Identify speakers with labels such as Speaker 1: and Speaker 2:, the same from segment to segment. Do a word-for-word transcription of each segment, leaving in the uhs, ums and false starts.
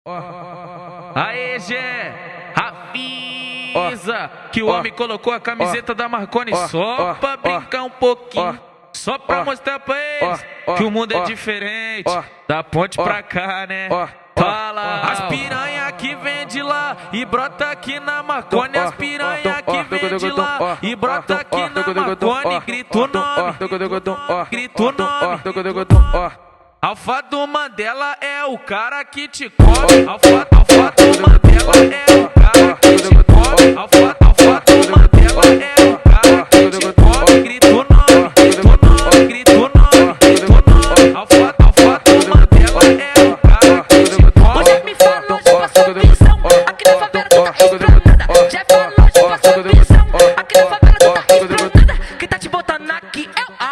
Speaker 1: Aê, Gé, avisa que o homem colocou a camiseta da Marconi só pra brincar um pouquinho, só pra mostrar pra eles que o mundo é diferente, da ponte pra cá, né? Fala, as piranha que vem de lá e brota aqui na Marconi, as piranha que vem de lá e brota aqui na Marconi, grita o nome, grita o nome. Alfa do Mandela é o cara que te come. Alfa, alfa do Mandela é o cara que te come. Alfa, alfa do Mandela é o cara que te come. Grita o nome, grita o nome, grita o nome, grita o nome. Alfa, alfa do Mandela é o cara que te come.
Speaker 2: Você me falou de passou visão, aqui na favela tu tá esplanada. Já falou de passou visão, aqui na favela tu tá esplanada. Quem tá te botando aqui é o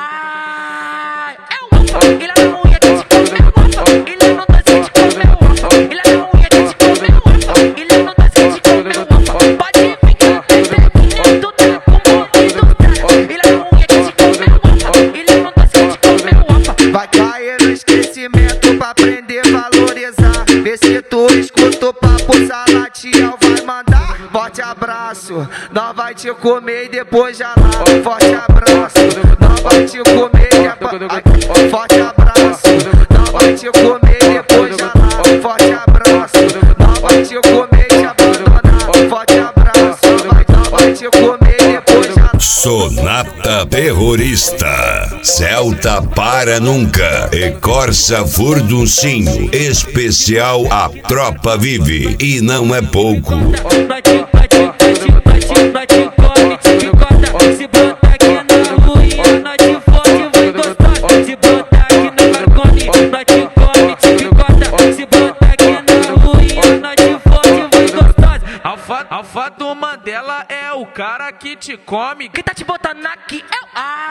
Speaker 2: ai, é o alfa. E lá na unha que te comeu o alfa. E lá no dois que te comeu o alfa. E lá na unha que te comeu o alfa. E lá no dois que te comeu o alfa. Pode ficar bebequinha, tu tá com o morrido tá. E lá na unha que te comeu o alfa. E lá no dois que te comeu o alfa.
Speaker 3: Vai cair no esquecimento pra aprender a valorizar. Vê se tu escuta o papo, Salatiel vai mandar. Forte abraço, nós vai te comer e depois já lá. Forte abraço, nós vai te comer e depois. Forte abraço, nós vai te comer e depois já lá. Forte abraço, nós vai te comer e te abandonar. Forte abraço, nós vai te comer e depois já lá.
Speaker 4: Sonata terrorista, Celta para nunca e Corsa Furduncinho, especial A Tropa Vive e não é pouco.
Speaker 2: Vai te, vai te, vai te, vai te, vai te, come, te picota. Se botar aqui na ruinha, nós te fode, vai gostar. Se botar aqui na Marconi, nós te come, te picota. Se botar aqui na ruinha, nós te fode, vai gostar.
Speaker 1: Alfa, alfa do Mandela é o cara que te come.
Speaker 2: Quem tá te botando aqui é o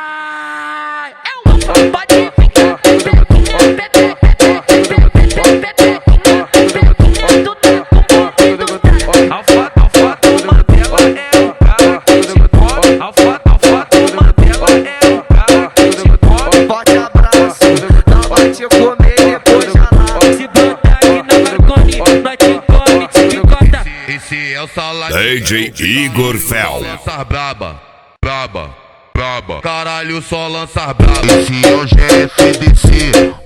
Speaker 2: ai, é o alfa. Pode ficar bebequinha, bebê, bebê, bebê, bebequinha, bebequinha, tu tá com o morrido tá.
Speaker 1: Alfa, alfa do Mandela é o cara que te come. Alfa, alfa do Mandela é o cara que te come.
Speaker 3: Forte abraço, nós vai te comer e depois já lá.
Speaker 2: Se botar aqui na Marconi, nós te come, te picota.
Speaker 5: Esse é o Salatiel.
Speaker 4: D J Igor Fel.
Speaker 5: Lança braba, braba, braba. Caralho, só lança braba. Esse é o G F D C.